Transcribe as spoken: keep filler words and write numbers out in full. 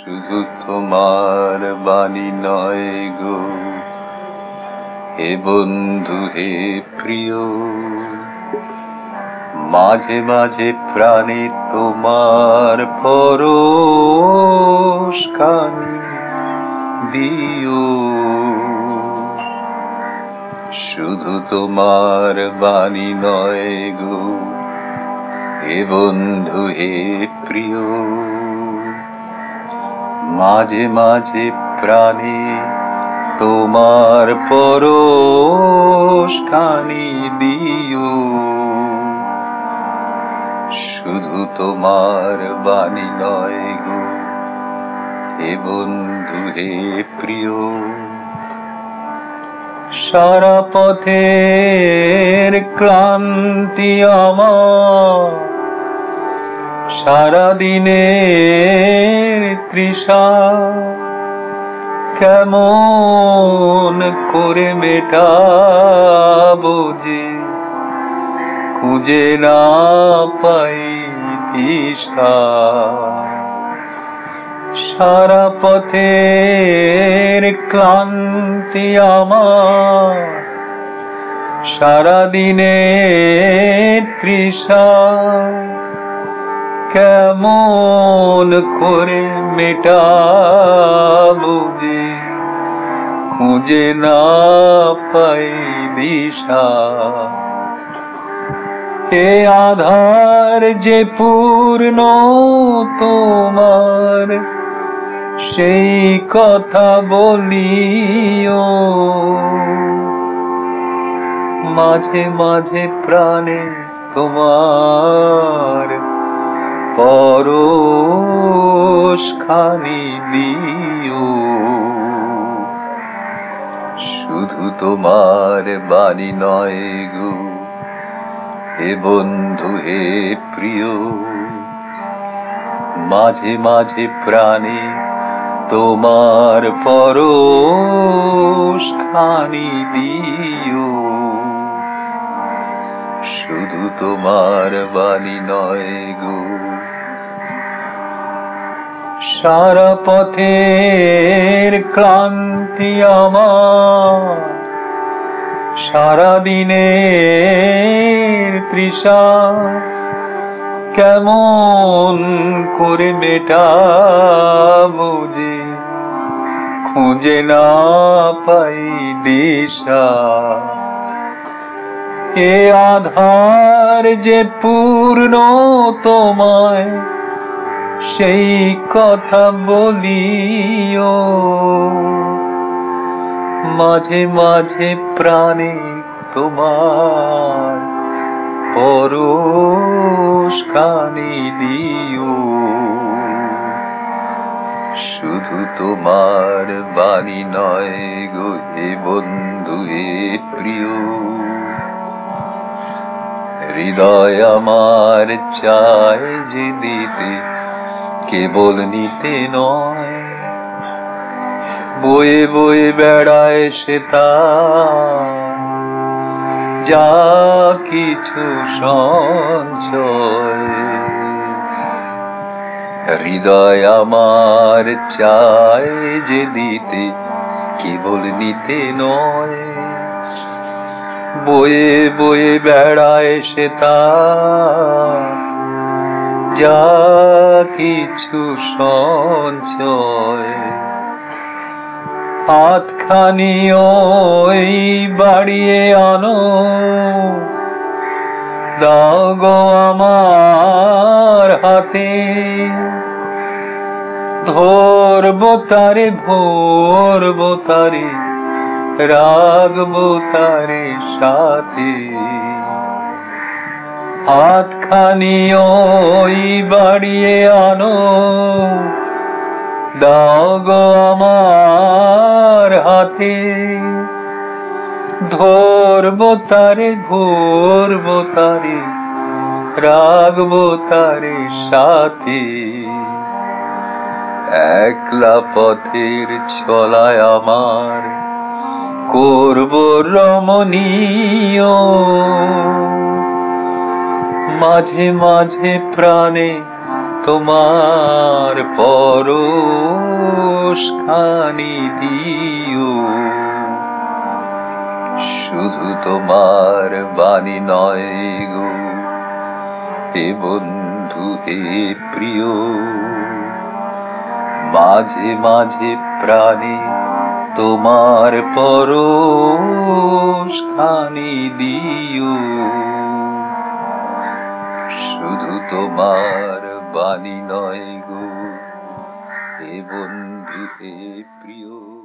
শুধু তোমার বাণী নয় গো হে বন্ধু হে প্রিয়, মাঝে মাঝে প্রাণে তোমার পরশ খানি দিও। শুধু তোমার বাণী নয় গো হে বন্ধু হে প্রিয়, মাঝে মাঝে প্রাণে তোমার পরশ খানি দিও। শুধু তোমার বাণী নয় গো হে বন্ধু হে প্রিয়, সারা পথের ক্লান্তি আমার, সারা দিনের তৃষা কেমন করে মেটাবো যে খুঁজে না পাই দিশা। সারা পথের ক্লান্তি আমার, সারা দিনের তৃষা কেমন করে মেটাবো যে খুঁজে না পাই দিশা। এ আধার যে পূর্ণ তোমার সেই কথা বলিও। মাঝে মাঝে প্রাণে তোমার পরশ খানি দিও। শুধু তোমার বাণী নয় গো হে বন্ধু হে প্রিয়, মাঝে মাঝে প্রাণে তোমার পরশ খানি দিও। শুধু তোমার বাণী নয় গো। সারা পথের ক্লান্তি আমার, সারা দিনের তৃষা কেমন করে মেটাবো যে খুঁজে না পাই দিশা। এ আধার যে পূর্ণ তোমায় সেই কথা বলিও। মাঝে মাঝে প্রাণে তোমার পরশ খানি দিও। শুধু তোমার বাণী নয় গো হে বন্ধু হে প্রিয়, হৃদয় আমার চায় যে দিতে কেবল নিতে নয়। বয়ে বয়ে বেড়ায় সে তার যা কিছু সঞ্চয়। হৃদয় আমার চায় যে দিতে কেবল নিতে নয়। বয়ে বয়ে বেড়ায় সে তার যা কিছু সঞ্চয়। হাতখানি ওই বাড়িয়ে আনো, দাও গো আমার হাতে। ধরবো তারে ধরবো তারে রাখবো তারে সাথে। হাতখানি ওই বাড়িয়ে আনো, দাও গো আমার হাতে। ধরবো তারে ধরবো তারে রাখবো তারে সাথে। একলা পথের চলায় আমার করবো রমণীয়। মাঝে মাঝে প্রাণে তোমার পরশ পরশ খানি দিও, শুধু তোমার বাণী নয় গো হে বন্ধু হে প্রিয়, মাঝে মাঝে প্রাণে তোমার পরশ খানি দিও, শুধু তোমার বাণী নয় গো হে বন্ধু হে প্রিয়।